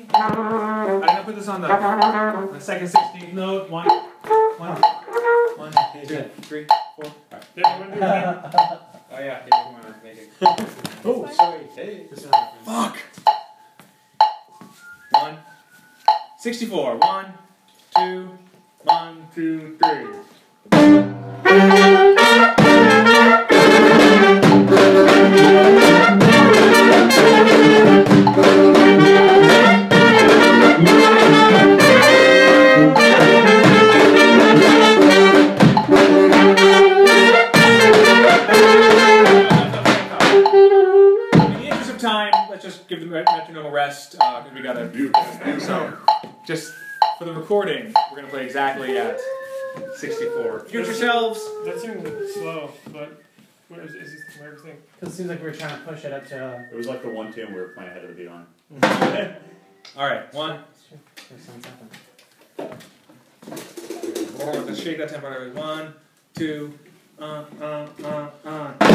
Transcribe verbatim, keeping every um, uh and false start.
I'm gonna put this on the, the second sixteenth note. One, one, one, two, three, four. Right. Oh yeah, yeah, come on, make it. Oh, sorry. Hey. Fuck. One. Sixty-four. One, two, one, two, three. Time, let's just give the metronome a rest because uh, we got to. So, just for the recording, we're going to play exactly at sixty-four. Get yourselves. That seemed slow, but where is, is this, where everything? It seems like we were trying to push it up to. Uh, it was like the one tune we were playing ahead of the beat on. All right, one. Let's shake that tempo. One, two, uh, uh, uh, uh.